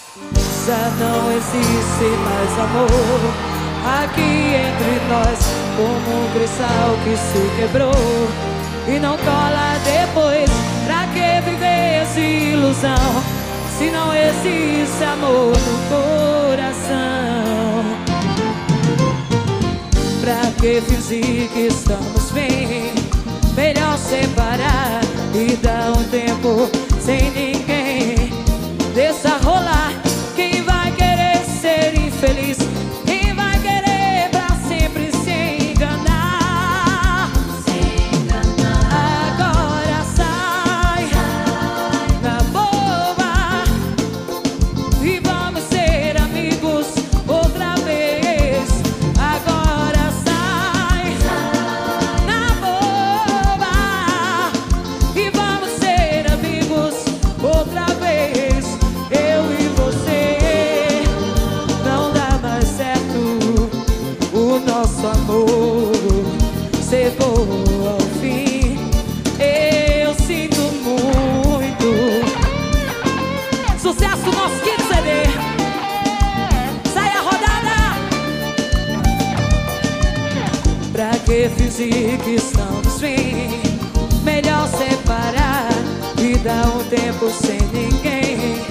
Já não existe mais amor aqui entre nós, como um cristal que se quebrou e não cola depois. Pra que viver essa ilusão se não existe amor no coração? Pra que fingir que estamos bem? Melhor separar e dar um tempo sem ninguém. Deixa rolar. Quem vai querer ser infeliz? Quem vai querer pra sempre se enganar? Agora sai na boa e vamos ser amigos outra vez. Agora sai na boa e vamos ser amigos outra vez. Eu e você, não dá mais certo. O nosso amor chegou ao fim. Eu sinto muito. Sucesso do nosso quinto CD. Sai a rodada. Pra que fingir que estamos bem? Melhor separar e dar um tempo sem ninguém.